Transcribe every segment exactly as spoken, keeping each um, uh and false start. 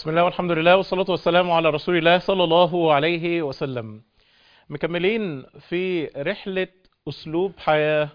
بسم الله والحمد لله والصلاة والسلام على رسول الله صلى الله عليه وسلم. مكملين في رحلة أسلوب حياة،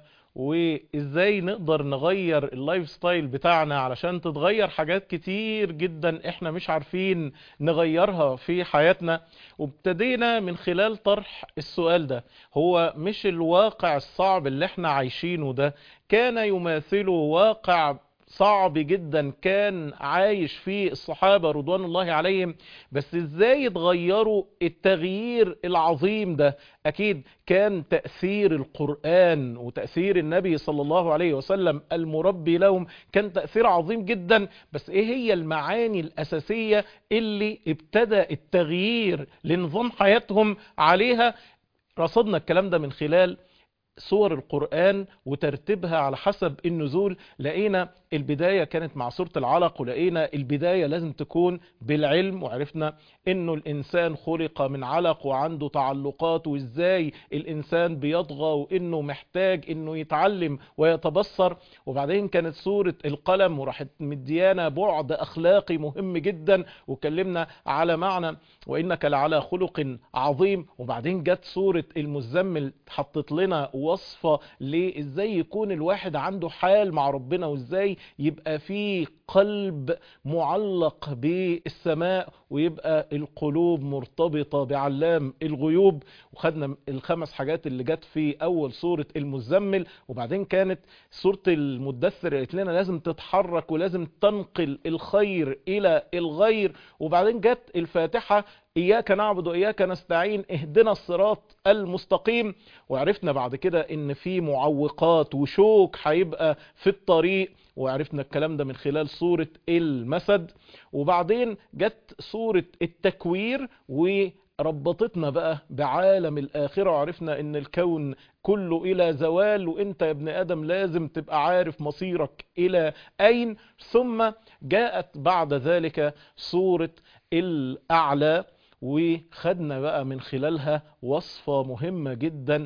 وإزاي نقدر نغير اللايف ستايل بتاعنا علشان تتغير حاجات كتير جدا إحنا مش عارفين نغيرها في حياتنا. وابتدينا من خلال طرح السؤال ده: هو مش الواقع الصعب اللي احنا عايشينه ده كان يماثله واقع صعب جدا كان عايش فيه الصحابة رضوان الله عليهم؟ بس ازاي اتغيروا التغيير العظيم ده؟ اكيد كان تأثير القرآن وتأثير النبي صلى الله عليه وسلم المربي لهم كان تأثير عظيم جدا. بس ايه هي المعاني الأساسية اللي ابتدى التغيير لنظام حياتهم عليها؟ رصدنا الكلام ده من خلال سور القرآن وترتيبها على حسب النزول. لقينا البداية كانت مع سورة العلق، ولقينا البداية لازم تكون بالعلم، وعرفنا انه الانسان خلق من علق وعنده تعلقات، وازاي الانسان بيطغى وانه محتاج انه يتعلم ويتبصر. وبعدين كانت سورة القلم وراحت مديانا بعد اخلاقي مهم جدا، وكلمنا على معنى وانك لعلى خلق عظيم. وبعدين جت سورة المزمل حطت لنا وصفة لازاي يكون الواحد عنده حال مع ربنا، وازاي يبقى فيه قلب معلق بالسماء، ويبقى القلوب مرتبطة بعلام الغيوب. وخدنا الخمس حاجات اللي جت في اول سورة المزمل. وبعدين كانت سورة المدثر قالت لنا لازم تتحرك ولازم تنقل الخير الى الغير. وبعدين جت الفاتحة: إياك نعبد وإياك نستعين اهدنا الصراط المستقيم. وعرفنا بعد كده إن في معوقات وشوك هيبقى في الطريق، وعرفنا الكلام ده من خلال سورة المسد. وبعدين جت سورة التكوير وربطتنا بقى بعالم الآخرة، وعرفنا إن الكون كله إلى زوال، وإنت يا ابن آدم لازم تبقى عارف مصيرك إلى أين. ثم جاءت بعد ذلك سورة الأعلى، وخدنا بقى من خلالها وصفة مهمة جدا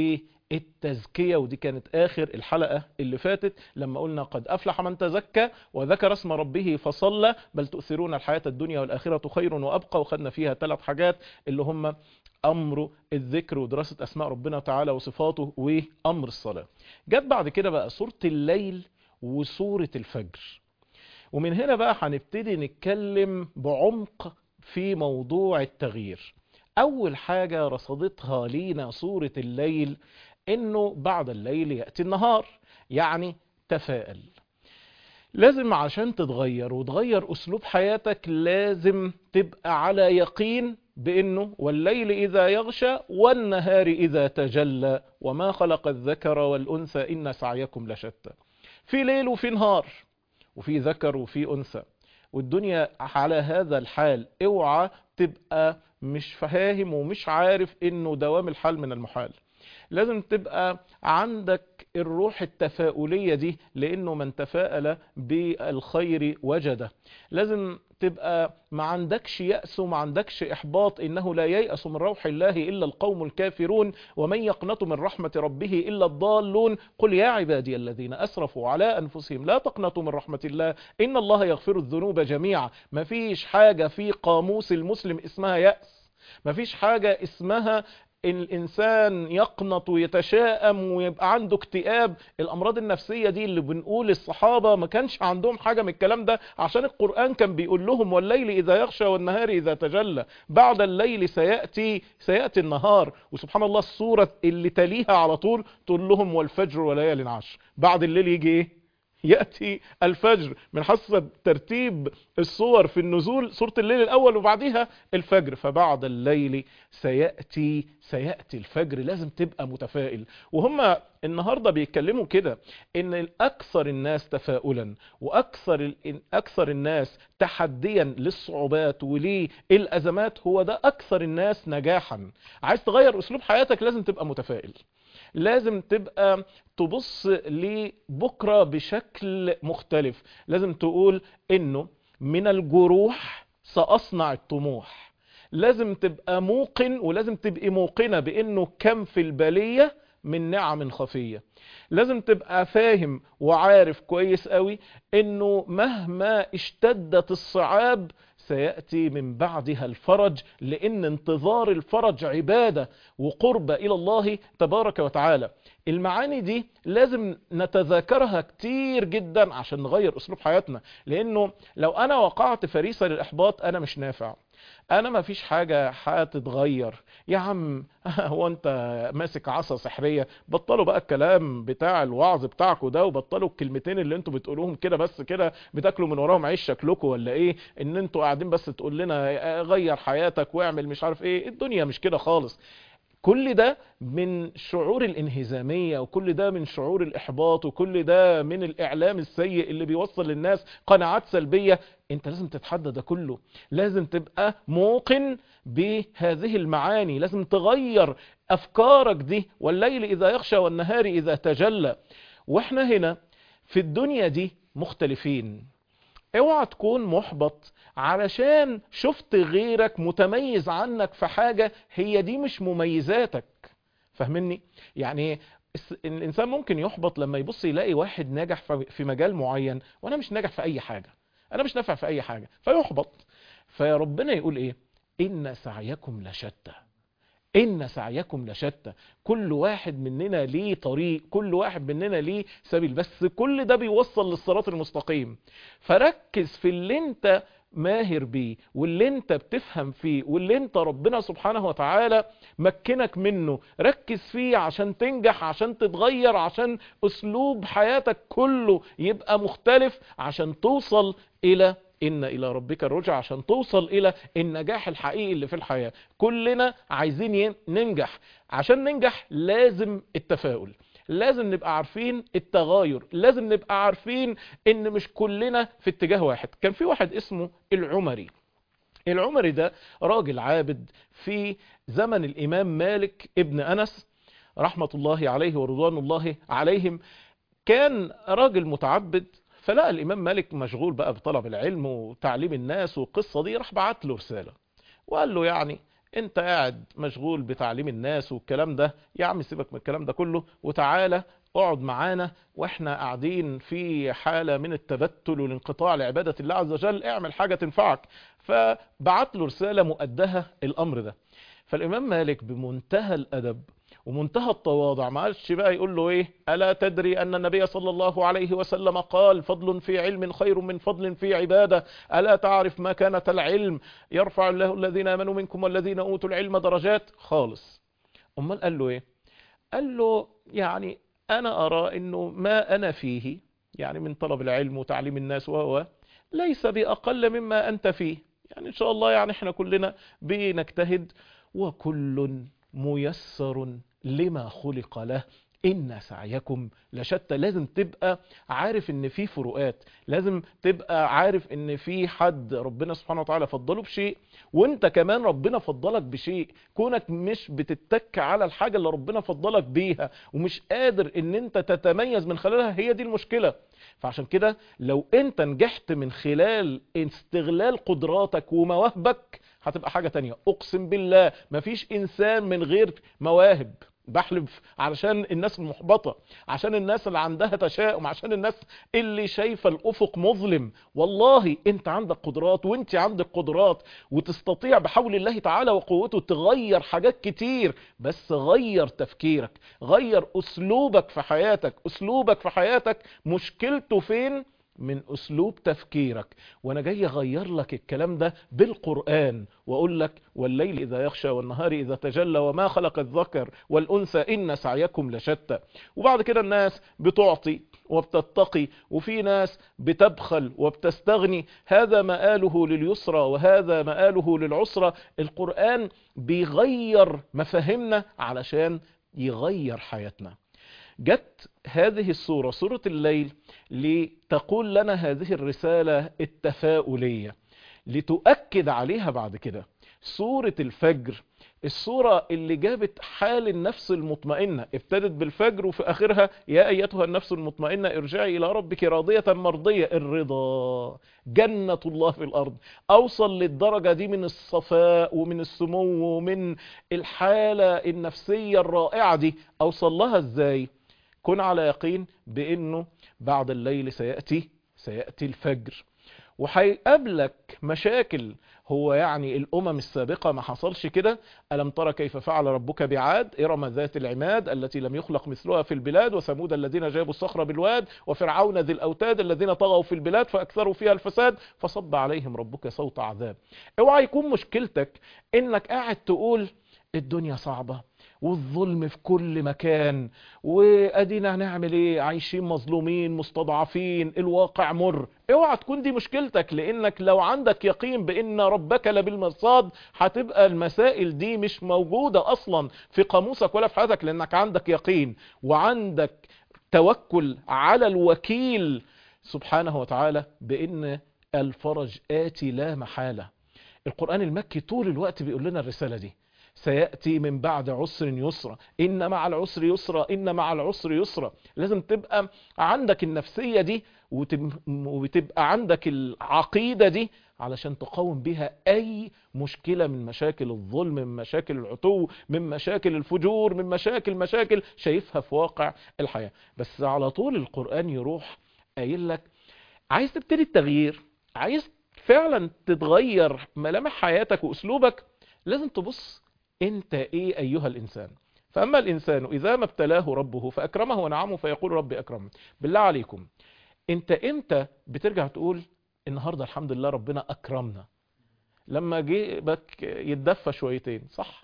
للتزكية. ودي كانت آخر الحلقة اللي فاتت لما قلنا قد أفلح من تزكى وذكر اسم ربه فصلى بل تؤثرون الحياة الدنيا والآخرة خير وأبقى. وخدنا فيها ثلاث حاجات اللي هم أمر الذكر ودراسة أسماء ربنا تعالى وصفاته وأمر الصلاة. جت بعد كده بقى سورة الليل وسورة الفجر، ومن هنا بقى هنبتدي نتكلم بعمق في موضوع التغيير. اول حاجة رصدتها لينا سورة الليل انه بعد الليل يأتي النهار، يعني تفائل. لازم عشان تتغير وتغير اسلوب حياتك لازم تبقى على يقين بانه والليل اذا يغشى والنهار اذا تجلى وما خلق الذكر والانثى ان سعيكم لشتى. في ليل وفي نهار، وفي ذكر وفي انثى، والدنيا على هذا الحال. اوعى تبقى مش فاهم ومش عارف انه دوام الحال من المحال. لازم تبقى عندك الروح التفاؤلية دي، لانه من تفاءل بالخير وجده. لازم تبقى ما عندكش يأس وما عندكش إحباط، إنه لا ييأس من روح الله إلا القوم الكافرون ومن يقنط من رحمة ربه إلا الضالون. قل يا عبادي الذين أسرفوا على أنفسهم لا تقنطوا من رحمة الله إن الله يغفر الذنوب جميعا. مفيش حاجة في قاموس المسلم اسمها يأس، مفيش حاجة اسمها إن الإنسان يقنط ويتشائم ويبقى عنده اكتئاب. الأمراض النفسية دي اللي بنقول الصحابة ما كانش عندهم حاجة من الكلام ده، عشان القرآن كان بيقول لهم والليل إذا يغشى والنهار إذا تجلى، بعد الليل سيأتي سيأتي النهار. وسبحان الله السورة اللي تليها على طول تقول لهم والفجر وليال عشر. بعد الليل يجي إيه؟ يأتي الفجر. من حسب ترتيب الصور في النزول سورة الليل الأول وبعدها الفجر، فبعد الليل سيأتي سيأتي الفجر. لازم تبقى متفائل. وهم النهاردة بيتكلموا كده ان اكثر الناس تفاؤلا واكثر اكثر الناس تحديا للصعوبات وللأزمات هو ده اكثر الناس نجاحا. عايز تغير اسلوب حياتك لازم تبقى متفائل، لازم تبقى تبص لبكرة بشكل مختلف. لازم تقول انه من الجروح سأصنع الطموح. لازم تبقى موقن ولازم تبقى موقنة بانه كم في البلية من نعم خفية. لازم تبقى فاهم وعارف كويس قوي انه مهما اشتدت الصعاب سيأتي من بعدها الفرج، لأن انتظار الفرج عبادة وقربة إلى الله تبارك وتعالى. المعاني دي لازم نتذاكرها كتير جدا عشان نغير أسلوب حياتنا، لأنه لو أنا وقعت فريسة للإحباط أنا مش نافع، انا ما فيش حاجة هتتغير. يا عم هو انت ماسك عصا سحرية؟ بطلوا بقى الكلام بتاع الوعظ بتاعكم ده، وبطلوا الكلمتين اللي انتوا بتقولوهم كده بس كده بتاكلوا من وراهم عيش شكلكم ولا ايه، ان انتوا قاعدين بس تقول لنا غير حياتك واعمل مش عارف ايه. الدنيا مش كده خالص. كل ده من شعور الانهزامية، وكل ده من شعور الإحباط، وكل ده من الإعلام السيء اللي بيوصل للناس قناعات سلبية. انت لازم تتحدى ده كله، لازم تبقى موقن بهذه المعاني، لازم تغير أفكارك دي. والليل إذا يغشى والنهار إذا تجلى. واحنا هنا في الدنيا دي مختلفين. اوعى تكون محبط علشان شفت غيرك متميز عنك في حاجة هي دي مش مميزاتك. فاهمني؟ يعني الانسان ممكن يحبط لما يبص يلاقي واحد ناجح في مجال معين وانا مش ناجح في اي حاجة، انا مش نافع في اي حاجة، فيحبط. فربنا يقول ايه؟ ان سعيكم لشتى. إن سعيكم لشتى. كل واحد مننا ليه طريق، كل واحد مننا ليه سبيل، بس كل ده بيوصل للصراط المستقيم. فركز في اللي انت ماهر بيه، واللي انت بتفهم فيه، واللي انت ربنا سبحانه وتعالى مكنك منه. ركز فيه عشان تنجح، عشان تتغير، عشان أسلوب حياتك كله يبقى مختلف، عشان توصل إلى إن إلى ربك الرجع، عشان توصل إلى النجاح الحقيقي اللي في الحياة. كلنا عايزين ننجح. عشان ننجح لازم التفاؤل، لازم نبقى عارفين التغاير، لازم نبقى عارفين إن مش كلنا في اتجاه واحد. كان في واحد اسمه العمري. العمري ده راجل عابد في زمن الإمام مالك ابن أنس رحمة الله عليه ورضوان الله عليهم. كان راجل متعبد، فلقى الإمام مالك مشغول بقى بطلب العلم وتعليم الناس والقصة دي، راح بعت له رسالة وقال له يعني انت قاعد مشغول بتعليم الناس والكلام ده، يا عم سيبك من الكلام ده كله وتعالى اقعد معانا واحنا قاعدين في حالة من التبتل والانقطاع لعبادة الله عز وجل، اعمل حاجة تنفعك. فبعت له رسالة مؤدها الأمر ده. فالإمام مالك بمنتهى الأدب ومنتهى التواضع ما قالش بقى يقول له ايه، ألا تدري أن النبي صلى الله عليه وسلم قال فضل في علم خير من فضل في عبادة، ألا تعرف ما كانت العلم يرفع الله الذين آمنوا منكم والذين أوتوا العلم درجات خالص. أمال قال له ايه؟ قال له يعني أنا أرى أنه ما أنا فيه يعني من طلب العلم وتعليم الناس وهو ليس بأقل مما أنت فيه، يعني إن شاء الله يعني احنا كلنا بنجتهد وكل ميسر لما خلق له إن سعيكم لشتى. لازم تبقى عارف ان في فروقات، لازم تبقى عارف ان في حد ربنا سبحانه وتعالى فضله بشيء وانت كمان ربنا فضلك بشيء. كونك مش بتتك على الحاجة اللي ربنا فضلك بيها ومش قادر ان انت تتميز من خلالها، هي دي المشكلة. فعشان كده لو انت نجحت من خلال استغلال قدراتك ومواهبك هتبقى حاجة تانية. اقسم بالله مفيش انسان من غير مواهب، بحلف، علشان الناس المحبطة، عشان الناس اللي عندها تشاؤم، عشان الناس اللي شايفة الافق مظلم. والله انت عندك قدرات وانت عندك قدرات وتستطيع بحول الله تعالى وقوته تغير حاجات كتير، بس غير تفكيرك، غير اسلوبك في حياتك. اسلوبك في حياتك مشكلته فين؟ من اسلوب تفكيرك. وانا جاي اغير لك الكلام ده بالقرآن واقول لك والليل اذا يغشى والنهار اذا تجلى وما خلق الذكر والانثى ان سعيكم لشتى. وبعد كده الناس بتعطي وبتتقي، وفي ناس بتبخل وبتستغني، هذا مآله لليسرى وهذا مآله للعسرى. القرآن بيغير مفاهيمنا علشان يغير حياتنا. جت هذه السورة سورة الليل لتقول لنا هذه الرسالة التفاؤلية لتؤكد عليها بعد كده. سورة الفجر السورة اللي جابت حال النفس المطمئنة، ابتدت بالفجر وفي آخرها يا أيتها النفس المطمئنة ارجعي إلى ربك راضية مرضية. الرضا جنة الله في الأرض. أوصل للدرجة دي من الصفاء ومن السمو ومن الحالة النفسية الرائعة دي، أوصل لها إزاي؟ كن على يقين بأنه بعد الليل سيأتي سيأتي الفجر. وهيقابلك مشاكل. هو يعني الأمم السابقة ما حصلش كده؟ ألم ترى كيف فعل ربك بعاد إرم ذات العماد التي لم يخلق مثلها في البلاد وثمود الذين جابوا الصخر بالواد وفرعون ذي الأوتاد الذين طغوا في البلاد فأكثروا فيها الفساد فصب عليهم ربك صوت عذاب. اوعى يكون مشكلتك انك قاعد تقول الدنيا صعبة والظلم في كل مكان وادينا هنعمل ايه، عايشين مظلومين مستضعفين، الواقع مر. اوعى تكون دي مشكلتك، لانك لو عندك يقين بان ربك لبالمرصاد هتبقى المسائل دي مش موجودة اصلا في قاموسك ولا في حياتك، لانك عندك يقين وعندك توكل على الوكيل سبحانه وتعالى بان الفرج آتي لا محالة. القرآن المكي طول الوقت بيقول لنا الرسالة دي، سيأتي من بعد عسر يسرا، إن مع العسر يسرا، إن مع العسر يسرا. لازم تبقى عندك النفسية دي وتبقى عندك العقيدة دي علشان تقاوم بها أي مشكلة من مشاكل الظلم، من مشاكل العتو، من مشاكل الفجور، من مشاكل مشاكل شايفها في واقع الحياة. بس على طول القرآن يروح قايل لك عايز تبتدي التغيير، عايز فعلا تتغير ملامح حياتك واسلوبك، لازم تبص انت ايه ايها الانسان. فاما الانسان اذا ما ابتلاه ربه فاكرمه ونعمه فيقول ربي اكرمن. بالله عليكم انت امتى بترجع تقول النهارده الحمد لله ربنا اكرمنا؟ لما جيبك يتدفى شويتين، صح؟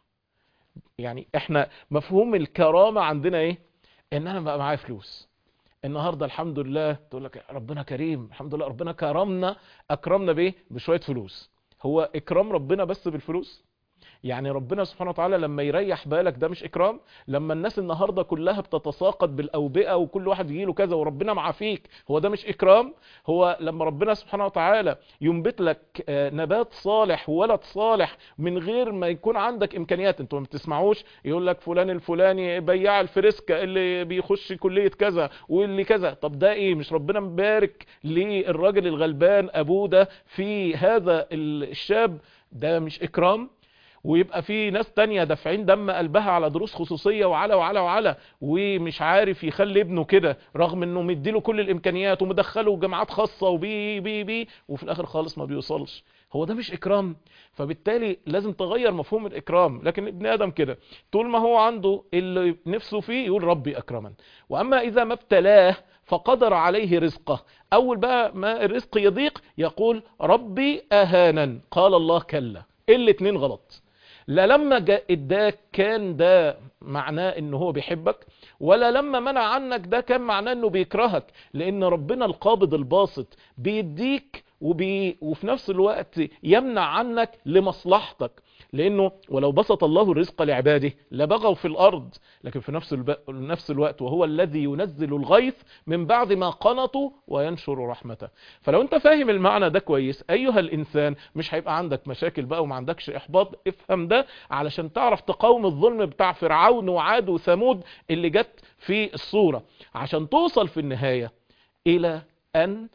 يعني احنا مفهوم الكرامة عندنا ايه؟ ان انا بقى معايا فلوس النهاردة الحمد لله، تقول لك ربنا كريم، الحمد لله ربنا كرمنا. اكرمنا بايه؟ بشوية فلوس. هو اكرام ربنا بس بالفلوس؟ يعني ربنا سبحانه وتعالى لما يريح بالك ده مش اكرام؟ لما الناس النهاردة كلها بتتساقط بالاوبئة وكل واحد يجيله كذا وربنا معافيك، هو ده مش اكرام؟ هو لما ربنا سبحانه وتعالى ينبت لك نبات صالح وولد صالح من غير ما يكون عندك امكانيات، انتوا ما بتسمعوش يقول لك فلان الفلاني بياع الفريسكا اللي بيخش كلية كذا واللي كذا؟ طب ده ايه؟ مش ربنا مبارك للراجل الغلبان ابوه ده في هذا الشاب؟ ده مش اكرام؟ ويبقى في ناس تانية دافعين دم قلبها على دروس خصوصية وعلى وعلى وعلى ومش عارف يخلي ابنه كده رغم انه مديله كل الامكانيات ومدخله جامعات خاصة وبي بي بي وفي الاخر خالص ما بيوصلش. هو ده مش اكرام؟ فبالتالي لازم تغير مفهوم الاكرام. لكن ابن ادم كده طول ما هو عنده اللي نفسه فيه يقول ربي اكرمن. واما اذا ما ابتلاه فقدر عليه رزقه، اول بقى ما الرزق يضيق يقول ربي اهانن. قال الله كلا، الاتنين غلط. لا لما جاء اداك كان ده معناه انه هو بيحبك، ولا لما منع عنك ده كان معناه انه بيكرهك. لان ربنا القابض الباسط بيديك وبي وفي نفس الوقت يمنع عنك لمصلحتك. لانه ولو بسط الله الرزق لعباده لبغوا في الارض، لكن في نفس الب... نفس الوقت وهو الذي ينزل الغيث من بعد ما قنطوا وينشر رحمته. فلو انت فاهم المعنى ده كويس ايها الانسان مش هيبقى عندك مشاكل بقى وما عندكش احباط. افهم ده علشان تعرف تقاوم الظلم بتاع فرعون وعاد وثمود اللي جت في الصورة، عشان توصل في النهاية الى ان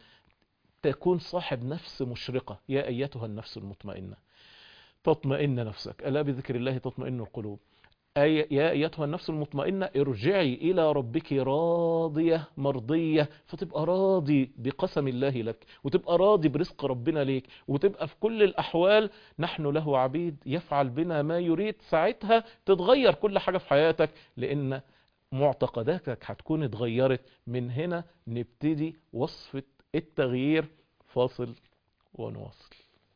تكون صاحب نفس مشرقة. يا ايتها النفس المطمئنة تطمئن نفسك، ألا بذكر الله تطمئن القلوب. أي يا أيتها النفس المطمئنة ارجعي إلى ربك راضية مرضية، فتبقى راضي بقسم الله لك، وتبقى راضي برزق ربنا ليك، وتبقى في كل الأحوال نحن له عبيد يفعل بنا ما يريد. ساعتها تتغير كل حاجة في حياتك لأن معتقداتك هتكون اتغيرت. من هنا نبتدي وصفة التغيير. فاصل ونواصل.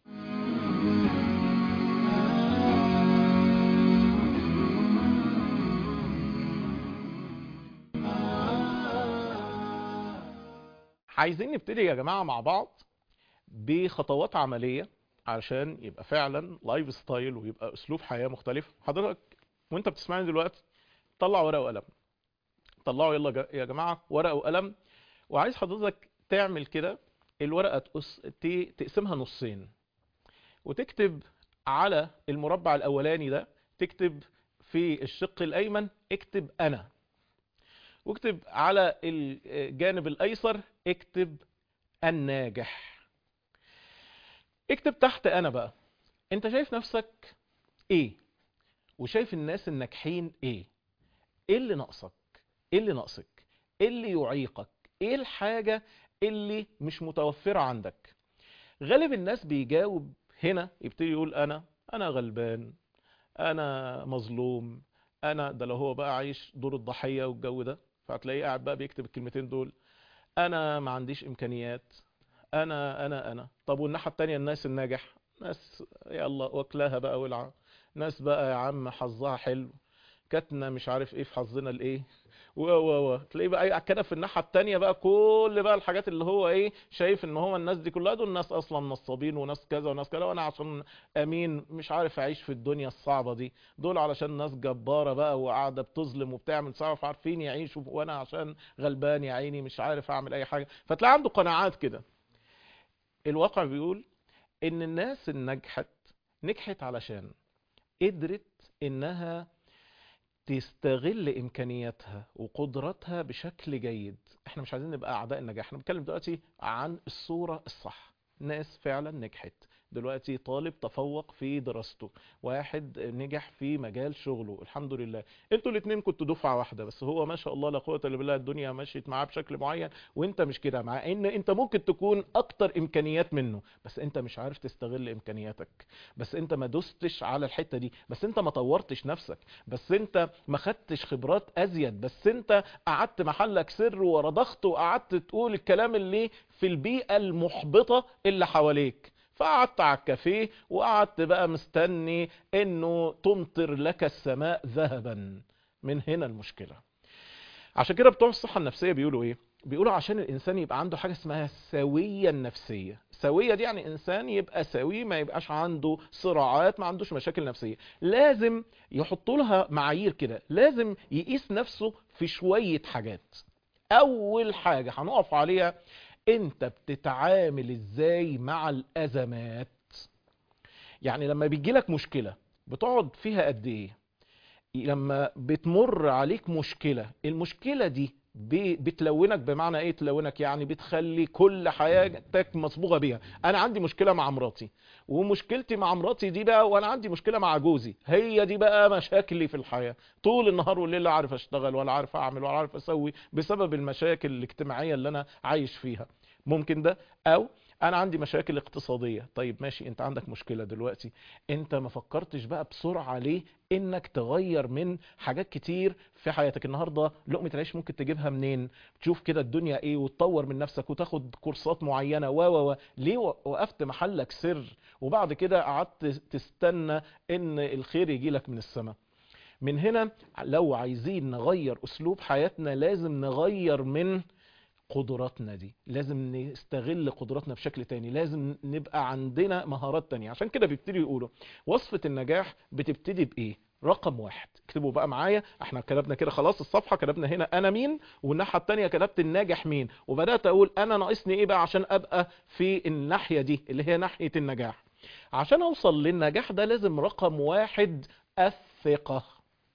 عايزين نبتدي يا جماعة مع بعض بخطوات عملية علشان يبقى فعلا لايف ستايل ويبقى اسلوب حياة مختلف. حضرتك وانت بتسمعني دلوقتي طلع ورقة وقلم، طلعوا يلا يا جماعة ورقة وقلم. وعايز حضرتك تعمل كده الورقة تقص... تقسمها نصين، وتكتب على المربع الاولاني ده، تكتب في الشق الايمن اكتب انا، واكتب على الجانب الايسر اكتب الناجح. اكتب تحت انا بقى انت شايف نفسك ايه، وشايف الناس الناجحين ايه، ايه اللي ناقصك، ايه اللي ناقصك، ايه اللي يعيقك، ايه الحاجة اللي مش متوفرة عندك. غالب الناس بيجاوب هنا يبتدي يقول انا انا غلبان، انا مظلوم، انا ده لو هو بقى عايش دور الضحية والجو ده، فهتلاقيه قاعد بقى بيكتب الكلمتين دول. انا ما عنديش امكانيات، انا انا انا طب والناحية التانية الناس الناجح، ناس يلا واكلاها بقى ولعة، ناس بقى يا عم حظها حلو، كاتنا مش عارف ايه في حظنا الايه، و و و تلاقيه بقى ايه كده في الناحيه التانيه بقى كل بقى الحاجات اللي هو ايه شايف ان هو الناس دي كلها دول ناس اصلا نصابين وناس كذا وناس كذا، وانا عشان امين مش عارف اعيش في الدنيا الصعبه دي، دول علشان ناس جباره بقى وقاعده بتظلم وبتعمل مش عارف عارفين يعيشوا، وانا عشان غلبان يا عيني مش عارف اعمل اي حاجه، فتلاقي عنده قناعات كده. الواقع بيقول ان الناس النجحت نجحت علشان قدرت انها تستغل امكانياتها وقدراتها بشكل جيد. احنا مش عايزين نبقى اعداء النجاح، احنا بنتكلم دلوقتي عن الصورة الصح. ناس فعلا نجحت دلوقتي، طالب تفوق في دراسته، واحد نجح في مجال شغله الحمد لله، انتوا الاتنين كنتوا دفعة واحدة، بس هو ما شاء الله لا قوة الا بالله الدنيا مشيت معاه بشكل معين وانت مش كده، مع ان انت ممكن تكون اكتر امكانيات منه، بس انت مش عارف تستغل امكانياتك، بس انت ما دوستش على الحتة دي، بس انت ما طورتش نفسك، بس انت ما خدتش خبرات ازيد، بس انت قعدت محلك سر ورا ضغط وقعدت تقول الكلام اللي في البيئة المحبطة اللي حواليك، فقعدت على الكافيه وقعدت بقى مستني انه تمطر لك السماء ذهبا. من هنا المشكلة. عشان كده بتوع الصحة النفسية بيقولوا ايه؟ بيقولوا عشان الانسان يبقى عنده حاجة اسمها السوية النفسية. سوية دي يعني انسان يبقى سوي، ما يبقاش عنده صراعات، ما عندوش مشاكل نفسية، لازم يحطوا لها معايير كده، لازم يقيس نفسه في شوية حاجات. اول حاجة هنقف عليها، انت بتتعامل ازاي مع الازمات؟ يعني لما بيجي لك مشكلة بتقعد فيها قد ايه؟ لما بتمر عليك مشكلة، المشكلة دي ب- بتلونك، بمعنى ايه تلونك؟ يعني بتخلي كل حياتك مصبوغة بيها. انا عندي مشكلة مع مراتي، ومشكلتي مع مراتي دي بقى، وانا عندي مشكلة مع جوزي، هي دي بقى مشاكلي في الحياة، طول النهار والليل لا عارف اشتغل ولا عارف اعمل ولا عارف اسوي بسبب المشاكل الاجتماعية اللي انا عايش فيها. ممكن ده. او انا عندي مشاكل اقتصادية. طيب ماشي، انت عندك مشكلة دلوقتي، انت ما فكرتش بقى بسرعة ليه انك تغير من حاجات كتير في حياتك؟ النهاردة لقمة العيش ممكن تجيبها منين؟ تشوف كده الدنيا ايه وتطور من نفسك وتاخد كورسات معينة و و و ليه وقفت محلك سر وبعد كده قعدت تستنى ان الخير يجي لك من السماء؟ من هنا لو عايزين نغير اسلوب حياتنا لازم نغير من قدراتنا دي، لازم نستغل قدراتنا بشكل تاني، لازم نبقى عندنا مهارات تانية. عشان كده بيبتدي يقولوا وصفة النجاح بتبتدي بإيه؟ رقم واحد، اكتبوا بقى معايا، احنا كتبنا كده خلاص الصفحة، كتبنا هنا انا مين، والناحية التانية كتبت الناجح مين، وبدأت اقول انا ناقصني ايه بقى عشان ابقى في الناحية دي اللي هي ناحية النجاح. عشان اوصل للنجاح ده لازم رقم واحد الثقة.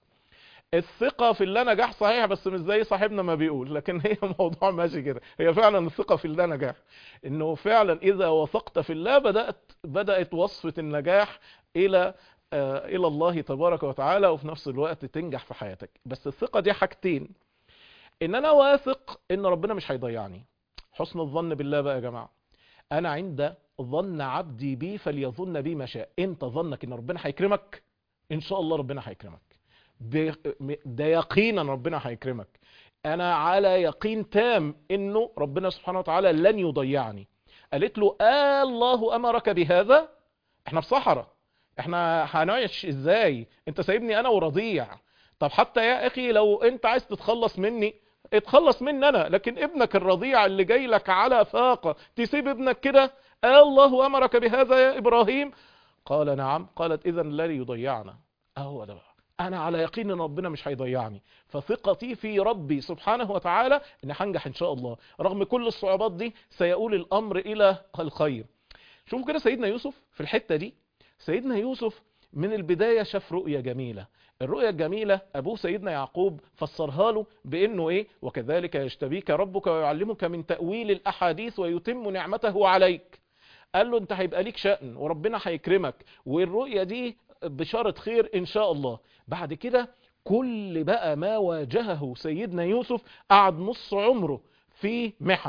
الثقة في الله نجاح صحيح، بس مش زي صاحبنا ما بيقول، لكن هي موضوع ماشي كده، هي فعلا الثقة في الله نجاح، انه فعلا اذا وثقت في الله بدأت بدأت وصفة النجاح الى آه الى الله تبارك وتعالى، وفي نفس الوقت تنجح في حياتك. بس الثقة دي حاجتين، ان انا واثق ان ربنا مش هيضيعني. حسن الظن بالله بقى يا جماعة، انا عند ظن عبدي بي فليظن بي ما شاء. انت ظنك ان ربنا هيكرمك، ان شاء الله ربنا هيكرمك، ب- ده يقينا ربنا هيكرمك. انا على يقين تام انه ربنا سبحانه وتعالى لن يضيعني. قالت له آه الله امرك بهذا؟ احنا في صحراء، احنا هنعيش ازاي؟ انت سايبني انا ورضيع. طب حتى يا اخي لو انت عايز تتخلص مني اتخلص مني انا، لكن ابنك الرضيع اللي جاي لك على فاقة تسيب ابنك كده؟ آه الله امرك بهذا يا ابراهيم؟ قال نعم. قالت اذا لن يضيعنا. اهو ده بقى، انا على يقين ان ربنا مش هيضيعني، فثقتي في ربي سبحانه وتعالى ان هنجح ان شاء الله رغم كل الصعوبات دي، سيؤول الامر الى الخير. شوفوا كده سيدنا يوسف في الحتة دي. سيدنا يوسف من البداية شاف رؤية جميلة. الرؤية الجميلة ابوه سيدنا يعقوب فسرها له بانه ايه؟ وكذلك يجتبيك ربك ويعلمك من تأويل الاحاديث ويتم نعمته عليك. قال له انت هيبقى ليك شأن وربنا هيكرمك، والرؤية دي بشارة خير ان شاء الله. بعد كده كل بقى ما واجهه سيدنا يوسف، قعد نص عمره في محن،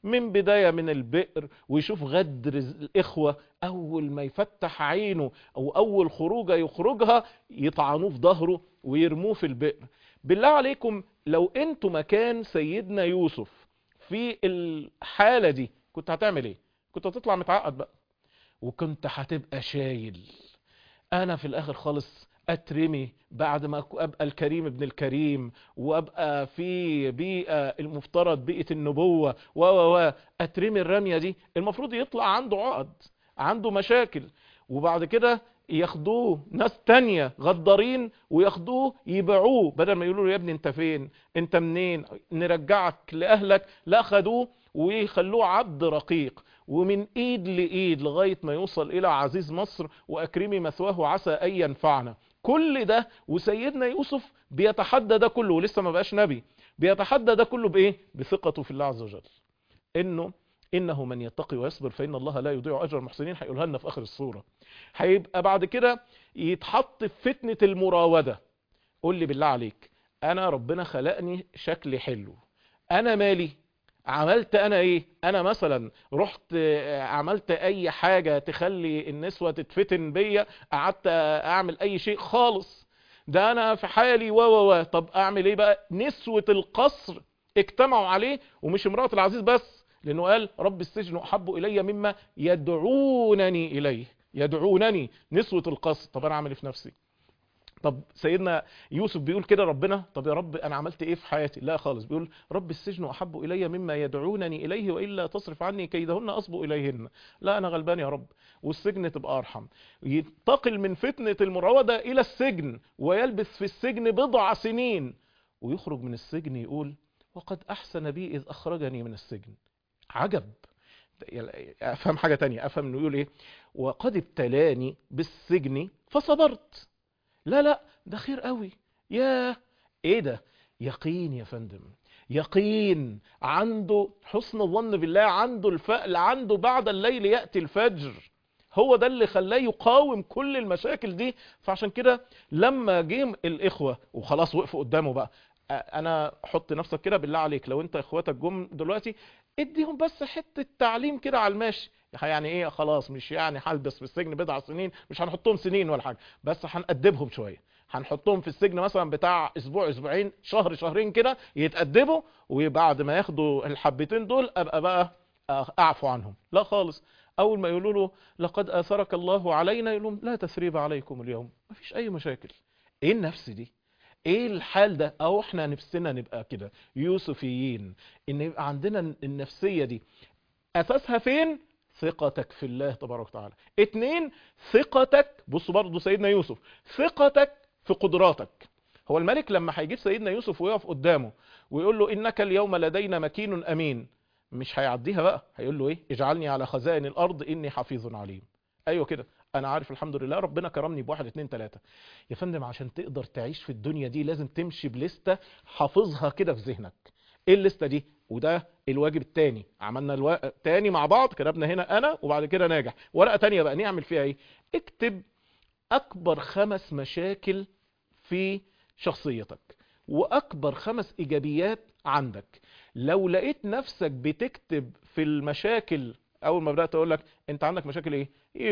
من بداية من البئر، ويشوف غدر الإخوة، أول ما يفتح عينه أو أول خروجة يخرجها يطعنوه في ظهره ويرموه في البئر. بالله عليكم لو انتوا مكان سيدنا يوسف في الحالة دي كنت هتعمل ايه؟ كنت هتطلع متعقد بقى، وكنت هتبقى شايل. انا في الاخر خالص اترمي بعد ما ابقى الكريم ابن الكريم، وابقى في بيئة المفترض بيئة النبوة و و اترمي الرمية دي، المفروض يطلع عنده عقد، عنده مشاكل، وبعد كده ياخدوه ناس تانية غدارين وياخدوه يبيعوه، بدل ما يقولوا له يا ابني انت فين، انت منين، نرجعك لاهلك، لا خدوه ويخلوه عبد رقيق، ومن ايد لايد لغاية ما يوصل الى عزيز مصر واكرمي مثواه عسى ان ينفعنا. كل ده وسيدنا يوسف بيتحدى ده كله، ولسه ما بقاش نبي، بيتحدى ده كله بايه؟ بثقته في الله عز وجل، انه انه من يتقي ويصبر فان الله لا يضيع اجر المحسنين. هيقولها لنا في اخر السوره. هيبقى بعد كده يتحط في فتنه المراوده. قول لي بالله عليك، انا ربنا خلقني شكلي حلو، انا مالي؟ عملت انا ايه؟ انا مثلا رحت عملت اي حاجه تخلي النسوه تتفتن بيا؟ قعدت اعمل اي شيء خالص؟ ده انا في حالي و و و طب اعمل ايه بقى؟ نسوه القصر اجتمعوا عليه، ومش امراه العزيز بس، لانه قال رب السجن احب الي مما يدعونني اليه. يدعونني نسوة القصر. طب انا اعمل ايه في نفسي؟ طب سيدنا يوسف بيقول كده ربنا، طب يا رب انا عملت ايه في حياتي؟ لا خالص، بيقول رب السجن احب الي مما يدعونني اليه والا تصرف عني كيدهن اصب اليهن. لا انا غلبان يا رب، والسجن تبقى ارحم. ينتقل من فتنة المراودة الى السجن، ويلبث في السجن بضع سنين، ويخرج من السجن يقول وقد احسن بي اذ اخرجني من السجن. عجب. افهم حاجة تانية، افهم انه يقول ايه؟ وقد ابتلاني بالسجن فصبرت. لا لا ده خير قوي. يا ايه ده؟ يقين يا فندم، يقين، عنده حسن الظن بالله، عنده الفأل، عنده بعد الليل يأتي الفجر. هو ده اللي خلاه يقاوم كل المشاكل دي. فعشان كده لما جيم الاخوة وخلاص وقفوا قدامه بقى، انا حط نفسك كده بالله عليك، لو انت اخواتك جم دلوقتي اديهم بس حتة تعليم كده على الماشي، يعني ايه خلاص، مش يعني هلبس في السجن بضع سنين، مش هنحطهم سنين ولا حاجة، بس هنأدبهم شوية، هنحطهم في السجن مثلا بتاع اسبوع اسبوعين شهر شهرين كده يتأدبوا، وبعد ما ياخدوا الحبتين دول ابقى بقى اعفو عنهم. لا خالص، اول ما يقولوا له لقد اثرك الله علينا يقول لهم لا تثريب عليكم اليوم، مفيش اي مشاكل. ايه النفس دي؟ ايه الحال ده؟ او احنا نفسنا نبقى كده يوسفيين، ان يبقى عندنا النفسية دي. اساسها فين؟ ثقتك في الله تبارك وتعالى. اتنين، ثقتك، بصوا برضو سيدنا يوسف، ثقتك في قدراتك. هو الملك لما هيجيب سيدنا يوسف ويقف قدامه ويقول له انك اليوم لدينا مكين امين، مش هيعديها بقى، هيقول له ايه؟ اجعلني على خزائن الارض اني حفيظ عليم. ايوه كده، انا عارف الحمد لله ربنا كرمني بواحد اتنين تلاتة. يا فندم عشان تقدر تعيش في الدنيا دي لازم تمشي بلستة حافظها كده في ذهنك. ايه الليستة دي؟ وده الواجب التاني، عملنا الوا... تاني مع بعض، كتبنا هنا انا وبعد كده ناجح. ورقة تانية بقى نعمل فيها ايه؟ اكتب اكبر خمس مشاكل في شخصيتك، واكبر خمس ايجابيات عندك. لو لقيت نفسك بتكتب في المشاكل، اول ما بدأت اقول لك انت عندك مشاكل ايه؟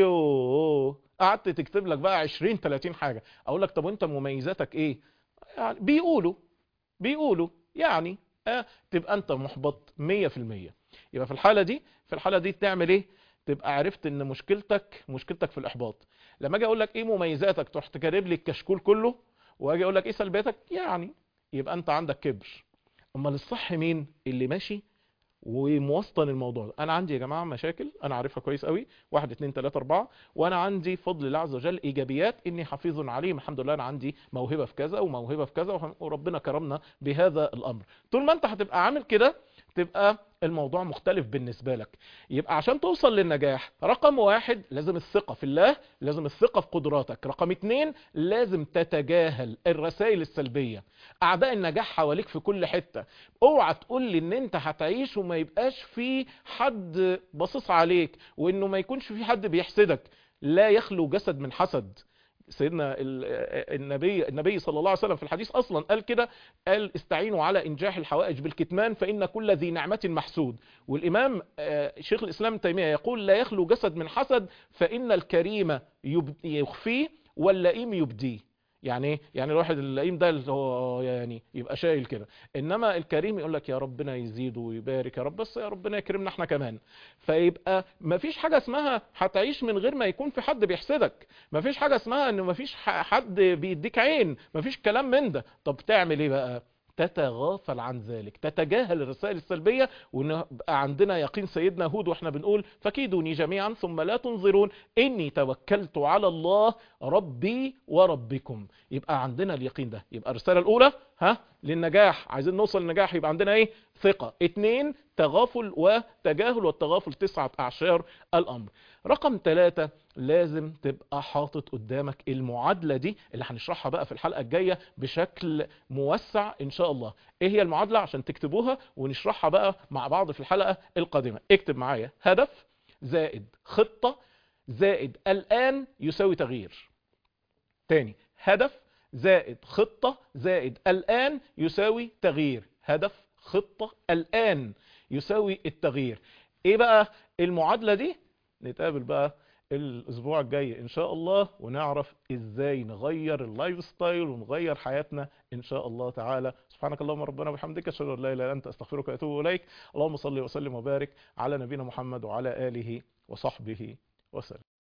يوه، قعدت تكتب لك بقى عشرين تلاتين حاجة. اقول لك طب وانت مميزاتك ايه؟ يعني بيقولوا بيقولوا يعني اه، تبقى انت محبط مية في المية. يبقى في الحالة دي في الحالة دي تعمل ايه؟ تبقى عرفت ان مشكلتك مشكلتك في الاحباط. لما اجي اقول لك ايه مميزاتك تروح تكرب لي الكشكول كله، واجي اقول لك ايه سلبياتك، يعني يبقى انت عندك كبر. امال الصح مين؟ اللي ماشي وموسطن الموضوع ده. انا عندي يا جماعه مشاكل انا عارفها كويس قوي، واحد اتنين تلاته اربعه، وانا عندي فضل الله عز وجل ايجابيات اني حفيظ عليم، الحمد لله انا عندي موهبه في كذا وموهبه في كذا، وربنا كرمنا بهذا الامر. طول ما انت هتبقى عامل كده تبقى الموضوع مختلف بالنسبة لك. يبقى عشان توصل للنجاح، رقم واحد لازم الثقة في الله، لازم الثقة في قدراتك. رقم اتنين لازم تتجاهل الرسائل السلبية. اعداء النجاح حواليك في كل حتة. اوعى تقول لي ان انت هتعيش وما يبقاش في حد باصص عليك، وانه ما يكونش في حد بيحسدك. لا يخلو جسد من حسد. سيدنا ال- النبي النبي صلى الله عليه وسلم في الحديث اصلا قال كده، قال استعينوا على انجاح الحوائج بالكتمان فان كل ذي نعمة محسود. والامام آه، شيخ الاسلام ابن تيمية يقول لا يخلو جسد من حسد، فان الكريم يب- يخفيه واللئيم يبديه. يعني ايه؟ يعني الواحد اللئيم ده اللي هو يعني يبقى شايل كده، انما الكريم يقول لك يا ربنا يزيد ويبارك يا رب، بس يا ربنا يكرمنا احنا كمان. فيبقى مفيش حاجة اسمها هتعيش من غير ما يكون في حد بيحسدك، مفيش حاجة اسمها ان مفيش ح- حد بيديك عين، مفيش كلام من ده. طب تعمل ايه بقى؟ تتغافل عن ذلك، تتجاهل الرسائل السلبية، ونبقى عندنا يقين سيدنا هود واحنا بنقول فكيدوني جميعا ثم لا تنظرون اني توكلت على الله ربي وربكم. يبقى عندنا اليقين ده. يبقى الرسالة الاولى ها للنجاح، عايزين نوصل للنجاح يبقى عندنا ايه؟ ثقة. اتنين، تغافل وتجاهل، والتغافل تسعة اعشار الامر. رقم ثلاثة، لازم تبقى حاطط قدامك المعادلة دي اللي هنشرحها بقى في الحلقة الجاية بشكل موسع ان شاء الله. ايه هي المعادلة عشان تكتبوها ونشرحها بقى مع بعض في الحلقة القادمة؟ اكتب معايا: هدف زائد خطة زائد الآن يساوي تغيير. تاني: هدف زائد خطة زائد الآن يساوي تغيير. هدف، خطة، الآن يساوي التغيير. ايه بقى المعادلة دي؟ نتقابل بقى الاسبوع الجاي ان شاء الله، ونعرف ازاي نغير اللايف ستايل ونغير حياتنا ان شاء الله تعالى. سبحانك اللهم ربنا وبحمدك، اشهد ان لا اله الا انت، استغفرك واتوب اليك. اللهم صل وسلم وبارك على نبينا محمد وعلى اله وصحبه وسلم.